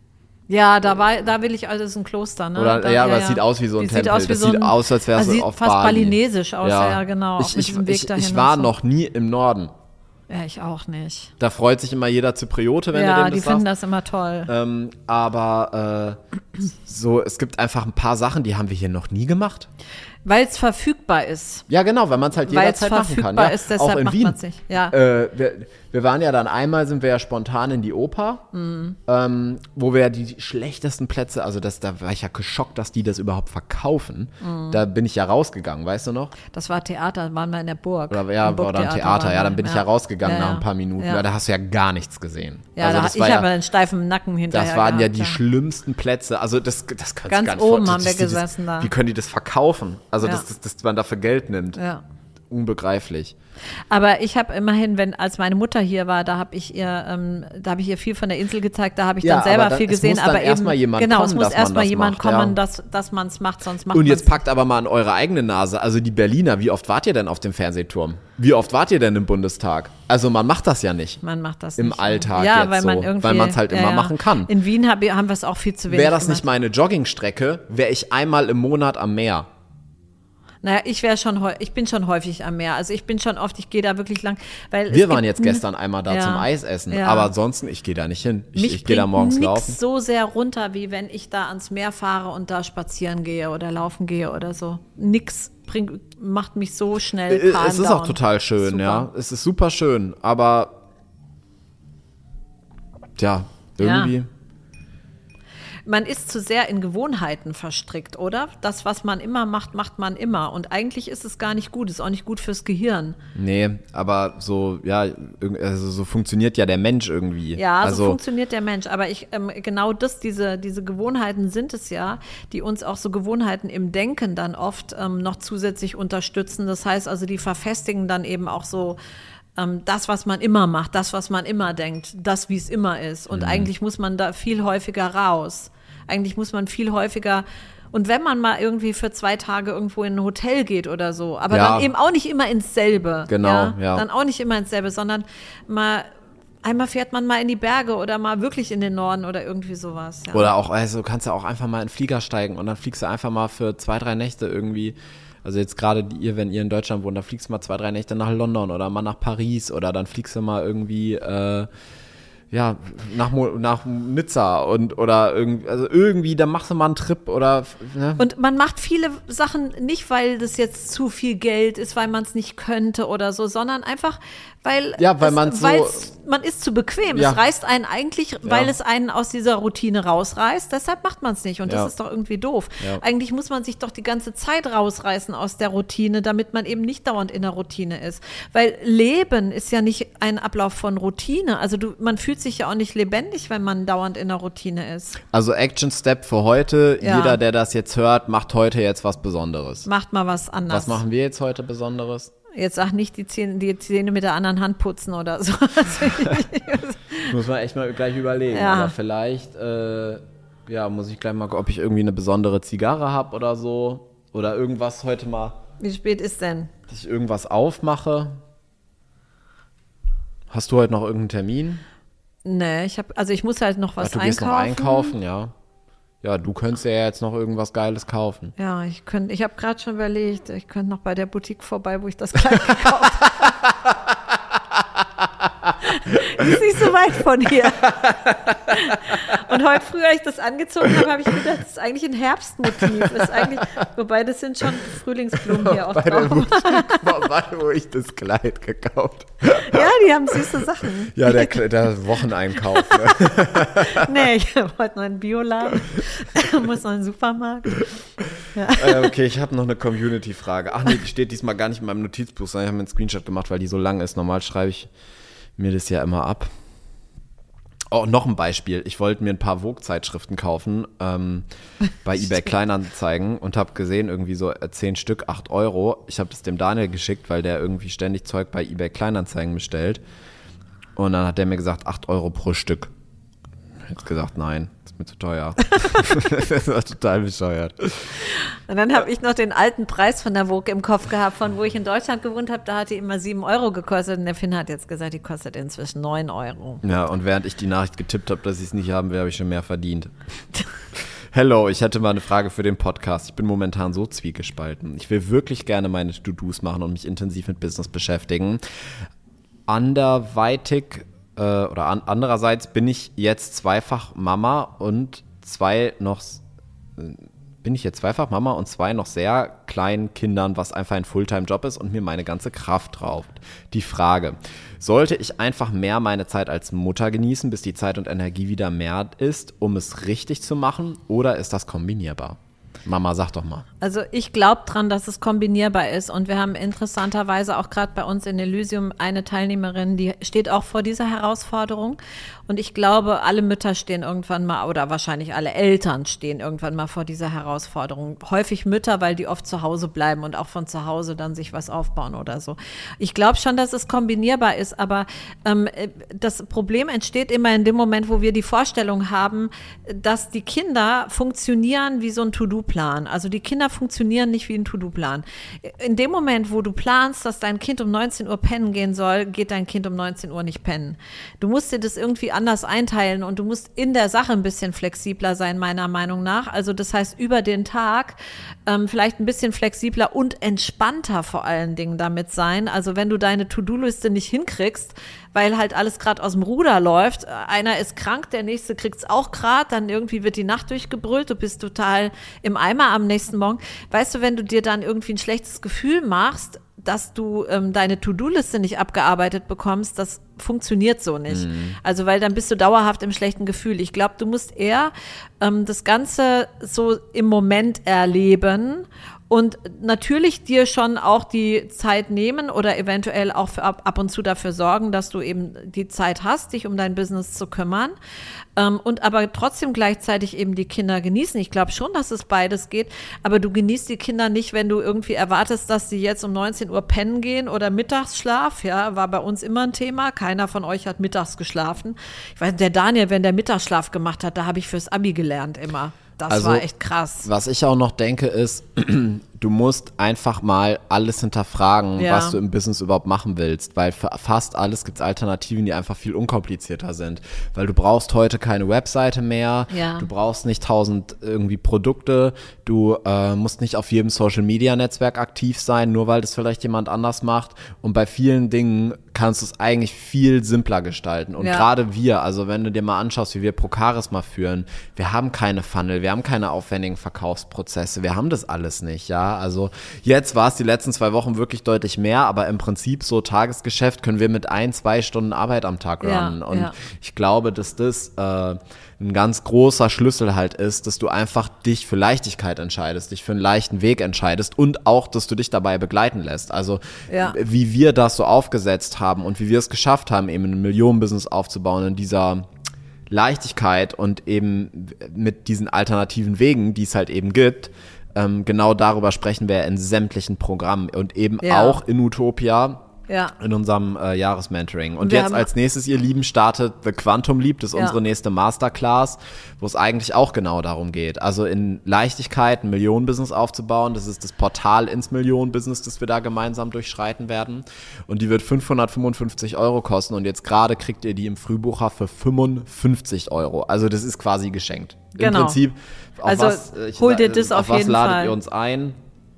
Ja, da war, da will ich, also das ist ein Kloster, ne? Oder, da, ja, aber es sieht aus wie so ein Das Tempel. Sieht aus wie Das so sieht ein, aus, als wär's also sieht auf fast Bali. balinesisch aus, ja, genau. Auch Ich, mit ich, diesem Weg ich, dahin ich und war so. noch nie im Norden. Ja, ich auch nicht. Da freut sich immer jeder Zypriote, wenn du Ja, dem die das finden sagst. das immer toll. Ähm, aber äh, so, es gibt einfach ein paar Sachen, die haben wir hier noch nie gemacht. Weil es verfügbar ist. Ja, genau, weil man es halt Weil es jederzeit machen verfügbar kann. Ja, ist, deshalb auch in macht Wien. man es nicht. Ja. Äh, wir, wir waren ja dann einmal, sind wir ja spontan in die Oper, Mhm. ähm, wo wir ja die schlechtesten Plätze, also das, da war ich ja geschockt, dass die das überhaupt verkaufen. Mhm. Da bin ich ja rausgegangen, weißt du noch? Das war Theater, waren wir in der Burg. Oder, ja, Im oder ein Burgtheater Theater, waren ja, wir. dann bin ich ja rausgegangen Ja, nach ja. ein paar Minuten. Ja. Ja, da hast du ja gar nichts gesehen. ja also da, das ich war ja, habe einen steifen Nacken hinterher das waren ja gehabt, die schlimmsten Plätze. Also das, das kannst Ganz du gar nicht oben vor- haben wir das- das- gesessen da. Wie können die das verkaufen? Also Ja. dass, dass, dass man dafür Geld nimmt. Ja. Unbegreiflich. Aber ich habe immerhin, wenn als meine Mutter hier war, da habe ich ihr, ähm, da habe ich ihr viel von der Insel gezeigt, da habe ich Ja, dann selber aber dann- viel es gesehen, muss dann aber erst eben mal jemand genau, kommen, es muss dass man erstmal das jemand macht, kommen, ja. dass, dass man es macht, sonst macht Und jetzt man's packt aber mal an eure eigene Nase, also die Berliner, wie oft wart ihr denn auf dem Fernsehturm? Wie oft wart ihr denn im Bundestag? Also man macht das ja nicht. Man macht das Im nicht. Alltag ja, jetzt weil man so, irgendwie, weil man's halt immer machen kann. In Wien hab, haben wir es auch viel zu wenig Wäre das gemacht. nicht meine Joggingstrecke, wäre ich einmal im Monat am Meer. Naja, ich wäre schon, häu- ich bin schon häufig am Meer. Also ich bin schon oft, ich gehe da wirklich lang. Weil es Wir waren gibt jetzt n- gestern einmal da Ja. zum Eisessen, Ja. aber ansonsten, ich gehe da nicht hin. Ich, Mich ich gehe da bringt morgens nix laufen. so sehr runter, wie wenn ich da ans Meer fahre und da spazieren gehe oder laufen gehe oder so. Nix bringt, macht mich so schnell Äh, calm Es ist down. auch total schön, Super. ja. Es ist super schön, aber ja, irgendwie. man ist zu sehr in Gewohnheiten verstrickt, oder? Das, was man immer macht, macht man immer. Und eigentlich ist es gar nicht gut, ist auch nicht gut fürs Gehirn. Nee, aber so, ja, also so funktioniert ja der Mensch irgendwie. Ja, also, so funktioniert der Mensch. Aber ich, ähm, genau das, diese, diese Gewohnheiten sind es ja, die uns auch so Gewohnheiten im Denken dann oft ähm, noch zusätzlich unterstützen. Das heißt also, die verfestigen dann eben auch so ähm, das, was man immer macht, das, was man immer denkt, das, wie es immer ist. Und mhm. eigentlich muss man da viel häufiger raus. Eigentlich muss man viel häufiger. Und wenn man mal irgendwie für zwei Tage irgendwo in ein Hotel geht oder so, aber ja. dann eben auch nicht immer ins selbe. Genau, ja? ja. Dann auch nicht immer ins selbe, sondern mal, einmal fährt man mal in die Berge oder mal wirklich in den Norden oder irgendwie sowas. Ja. Oder auch, also kannst du auch einfach mal in den Flieger steigen und dann fliegst du einfach mal für zwei, drei Nächte irgendwie. Also jetzt gerade ihr, wenn ihr in Deutschland wohnt, dann fliegst du mal zwei, drei Nächte nach London oder mal nach Paris oder dann fliegst du mal irgendwie, äh, ja, nach, nach Nizza und oder irgendwie, also irgendwie, dann machst du mal einen Trip oder, ne? Und man macht viele Sachen nicht, weil das jetzt zu viel Geld ist, weil man es nicht könnte oder so, sondern einfach, weil, ja, weil es, man's so, man ist zu bequem. Ja. Es reißt einen eigentlich, weil ja. es einen aus dieser Routine rausreißt, deshalb macht man es nicht und ja. das ist doch irgendwie doof. Ja. Eigentlich muss man sich doch die ganze Zeit rausreißen aus der Routine, damit man eben nicht dauernd in der Routine ist. Weil Leben ist ja nicht ein Ablauf von Routine. Also du, man fühlt sich ja auch nicht lebendig, wenn man dauernd in der Routine ist. Also Action Step für heute, Ja. jeder, der das jetzt hört, macht heute jetzt was Besonderes. Macht mal was anders. Was machen wir jetzt heute Besonderes? Jetzt sag nicht die Zähne, die Zähne mit der anderen Hand putzen oder so. Muss man echt mal gleich überlegen. Ja. Aber vielleicht, äh, ja, muss ich gleich mal, ob ich irgendwie eine besondere Zigarre habe oder so. Oder irgendwas heute mal, Wie spät ist denn? dass ich irgendwas aufmache. Hast du heute noch irgendeinen Termin? Nee, ich habe, also ich muss halt noch was Ach, du einkaufen. gehst noch einkaufen, ja. Ja, du könntest ja jetzt noch irgendwas Geiles kaufen. Ja, ich könnte, ich habe gerade schon überlegt, ich könnte noch bei der Boutique vorbei, wo ich das Kleid gekauft habe. Ist nicht so weit von hier. Und heute früh, als ich das angezogen habe, habe ich gedacht, das ist eigentlich ein Herbstmotiv. Das ist eigentlich, wobei das sind schon Frühlingsblumen hier auch Bei der drauf. Boutique vorbei, wo ich das Kleid gekauft habe. Ja, die haben süße Sachen. Ja, der, der Wocheneinkauf. Ne? Nee, ich habe heute noch einen Bioladen, muss noch einen Supermarkt. Ja. Äh, okay, ich habe noch eine Community-Frage. Ach nee, die steht diesmal gar nicht in meinem Notizbuch, sondern ich habe mir einen Screenshot gemacht, weil die so lang ist. Normal schreibe ich mir das ja immer ab. Oh, noch ein Beispiel. Ich wollte mir ein paar Vogue-Zeitschriften kaufen ähm, bei eBay Kleinanzeigen und habe gesehen, irgendwie so zehn Stück, acht Euro. Ich habe das dem Daniel geschickt, weil der irgendwie ständig Zeug bei eBay Kleinanzeigen bestellt. Und dann hat der mir gesagt, acht Euro pro Stück. Ich habe jetzt gesagt, nein, das ist mir zu teuer. Das war total bescheuert. Und dann habe ich noch den alten Preis von der Vogue im Kopf gehabt, von wo ich in Deutschland gewohnt habe, da hat die immer sieben Euro gekostet und der Finn hat jetzt gesagt, die kostet inzwischen neun Euro. Ja, und während ich die Nachricht getippt habe, dass ich es nicht haben will, habe ich schon mehr verdient. Hello, ich hätte mal eine Frage für den Podcast. Ich bin momentan so zwiegespalten. Ich will wirklich gerne meine To-Dos machen und mich intensiv mit Business beschäftigen. Anderweitig äh, oder an, andererseits bin ich jetzt zweifach Mama und zwei noch äh, bin ich jetzt zweifach Mama und zwei noch sehr kleinen Kindern, was einfach ein Fulltime-Job ist und mir meine ganze Kraft raubt. Die Frage, sollte ich einfach mehr meine Zeit als Mutter genießen, bis die Zeit und Energie wieder mehr ist, um es richtig zu machen, oder ist das kombinierbar? Mama, sag doch mal. Also ich glaube dran, dass es kombinierbar ist und wir haben interessanterweise auch gerade bei uns in Elysium eine Teilnehmerin, die steht auch vor dieser Herausforderung und ich glaube, alle Mütter stehen irgendwann mal oder wahrscheinlich alle Eltern stehen irgendwann mal vor dieser Herausforderung. Häufig Mütter, weil die oft zu Hause bleiben und auch von zu Hause dann sich was aufbauen oder so. Ich glaube schon, dass es kombinierbar ist, aber ähm, das Problem entsteht immer in dem Moment, wo wir die Vorstellung haben, dass die Kinder funktionieren wie so ein To-Do-Plan. Also die Kinder funktionieren nicht wie ein To-Do-Plan. In dem Moment, wo du planst, dass dein Kind um neunzehn Uhr pennen gehen soll, geht dein Kind um neunzehn Uhr nicht pennen. Du musst dir das irgendwie anders einteilen und du musst in der Sache ein bisschen flexibler sein, meiner Meinung nach. Also das heißt, über den Tag ähm, vielleicht ein bisschen flexibler und entspannter vor allen Dingen damit sein. Also wenn du deine To-Do-Liste nicht hinkriegst, weil halt alles gerade aus dem Ruder läuft, einer ist krank, der nächste kriegt es auch gerade, dann irgendwie wird die Nacht durchgebrüllt, du bist total im Eimer am nächsten Morgen. Weißt du, wenn du dir dann irgendwie ein schlechtes Gefühl machst, dass du ähm, deine To-Do-Liste nicht abgearbeitet bekommst, das funktioniert so nicht. Mhm. Also, weil dann bist du dauerhaft im schlechten Gefühl. Ich glaube, du musst eher ähm, das Ganze so im Moment erleben und natürlich dir schon auch die Zeit nehmen oder eventuell auch für ab, ab und zu dafür sorgen, dass du eben die Zeit hast, dich um dein Business zu kümmern. Ähm, und aber trotzdem gleichzeitig eben die Kinder genießen. Ich glaube schon, dass es beides geht, aber du genießt die Kinder nicht, wenn du irgendwie erwartest, dass sie jetzt um neunzehn Uhr pennen gehen oder Mittagsschlaf. Ja, war bei uns immer ein Thema. Keiner von euch hat mittags geschlafen. Ich weiß, der Daniel, wenn der Mittagsschlaf gemacht hat, da habe ich fürs Abi gelernt immer. Das also, war echt krass. Was ich auch noch denke ist, du musst einfach mal alles hinterfragen, Ja. was du im Business überhaupt machen willst, weil für fast alles gibt es Alternativen, die einfach viel unkomplizierter sind, weil du brauchst heute keine Webseite mehr, Ja. du brauchst nicht tausend irgendwie Produkte, du äh, musst nicht auf jedem Social-Media-Netzwerk aktiv sein, nur weil das vielleicht jemand anders macht, und bei vielen Dingen kannst du es eigentlich viel simpler gestalten. Und Ja. gerade wir, also wenn du dir mal anschaust, wie wir ProCharisma führen, wir haben keine Funnel, wir haben keine aufwendigen Verkaufsprozesse, wir haben das alles nicht, ja. Also jetzt war es die letzten zwei Wochen wirklich deutlich mehr, aber im Prinzip so Tagesgeschäft können wir mit ein, zwei Stunden Arbeit am Tag Ja, runnen. Und ja. ich glaube, dass das äh, ein ganz großer Schlüssel halt ist, dass du einfach dich für Leichtigkeit entscheidest, dich für einen leichten Weg entscheidest und auch, dass du dich dabei begleiten lässt. Also Ja. wie wir das so aufgesetzt haben und wie wir es geschafft haben, eben ein Millionenbusiness aufzubauen in dieser Leichtigkeit und eben mit diesen alternativen Wegen, die es halt eben gibt. Ähm, genau darüber sprechen wir in sämtlichen Programmen und eben Ja. auch in Utopia. Ja. In unserem äh, Jahresmentoring. Und Und wir jetzt haben- als nächstes, ihr Lieben, startet The Quantum Leap. Das ist Ja. unsere nächste Masterclass, wo es eigentlich auch genau darum geht. Also in Leichtigkeit ein Millionenbusiness aufzubauen. Das ist das Portal ins Millionenbusiness, das wir da gemeinsam durchschreiten werden. Und die wird fünfhundertfünfundfünfzig Euro kosten. Und jetzt gerade kriegt ihr die im Frühbucher für fünfundfünfzig Euro. Also das ist quasi geschenkt. Im Genau. Prinzip, auf Also was, äh, ich hol sa- dir das auf auf was jeden ladet Fall. ihr uns ein?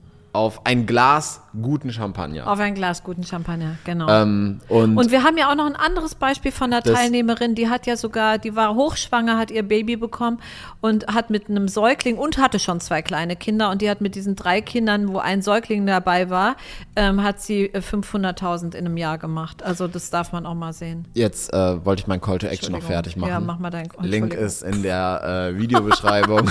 Auf ein Glas guten Champagner. Auf ein Glas guten Champagner, genau. Ähm, und, Und wir haben ja auch noch ein anderes Beispiel von einer Das- Teilnehmerin, die hat ja sogar, die war hochschwanger, hat ihr Baby bekommen und hat mit einem Säugling und hatte schon zwei kleine Kinder und die hat mit diesen drei Kindern, wo ein Säugling dabei war, ähm, hat sie äh, fünfhunderttausend in einem Jahr gemacht. Also das darf man auch mal sehen. jetzt äh, wollte ich mein Call to Action noch Entschuldigung. fertig machen. Ja, mach mal dein Link Entschuldigung. ist in der äh, Videobeschreibung.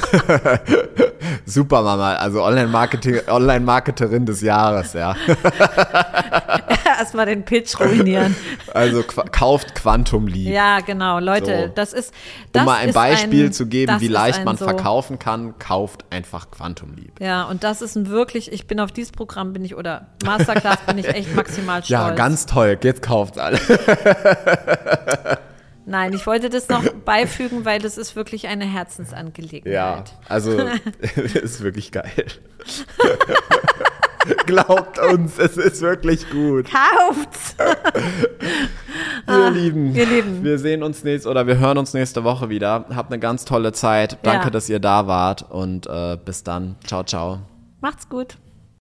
Super, Mama. Also Online-Marketing, Online-Marketerin des Jahres, ja. Erstmal den Pitch ruinieren. Also qu kauft Quantum Leap. Ja, genau, Leute, So. das ist das Um mal ein ist Beispiel ein, zu geben, das wie ist leicht ein man so, verkaufen kann, kauft einfach Quantum Leap. Ja, und das ist ein wirklich, ich bin auf dieses Programm, bin ich, oder Masterclass bin ich echt maximal stolz. Ja, ganz toll. Jetzt kauft's alle. Nein, ich wollte das noch beifügen, weil das ist wirklich eine Herzensangelegenheit. Ja, also ist wirklich geil. Glaubt uns, es ist wirklich gut. Kauft's! Ihr Lieben, ihr Lieben. wir sehen uns nächst oder wir hören uns nächste Woche wieder. Habt eine ganz tolle Zeit. Danke, Ja. dass ihr da wart und äh, bis dann. Ciao, ciao. Macht's gut.